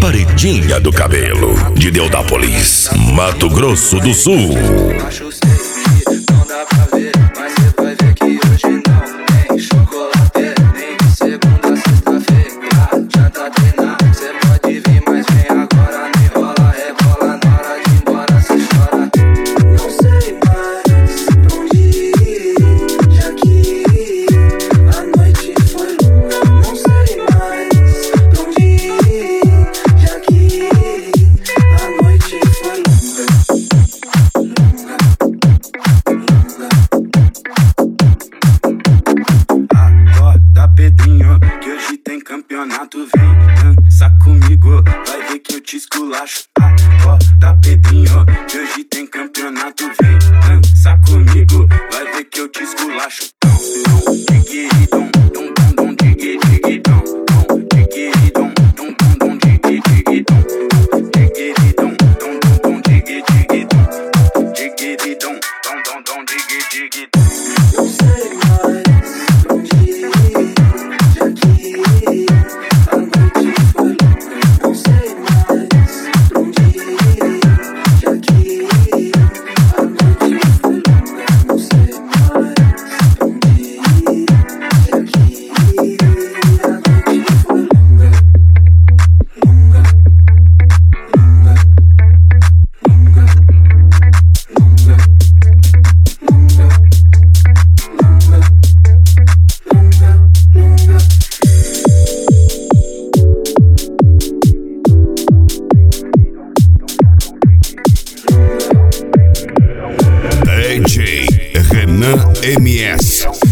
Paredinha do Cabelo, de Deodápolis, Mato Grosso do Sul. Acho que não dá pra ver, mas cê vai ver que hoje não tem chocolate, nem de segunda a sexta-feira. Já tá treinado, cê pode vir, mas vem agora, me rola, rebola, na hora de ir embora cê chora. Não sei mais pra onde ir, já que a noite foi longa. Não sei mais pra onde ir, já que a noite foi longa. Acorda, Pedrinho, que hoje tem campeonato. Vem dança comigo, vai ver que eu te esculacho. Acorda, Pedrinho, que hoje tem campeonato. Vem dança comigo, vai ver que eu te esculacho. Diguidom, dom, dom, dom, diguidom, dom, diguidom, dom, dom, dom, diguidom, diguidom, dom, dom, dom, diguidom, diguidom, dom, dom, dom, diguidom. Eu sei mais pra onde ir, já que a noite foi longa. Não sei mais pra onde ir, já que a noite foi longa. Não sei mais pra onde ir, já que a noite foi longa. Longa, longa, longa, longa, longa, longa, longa, longa. DJ Renan MS.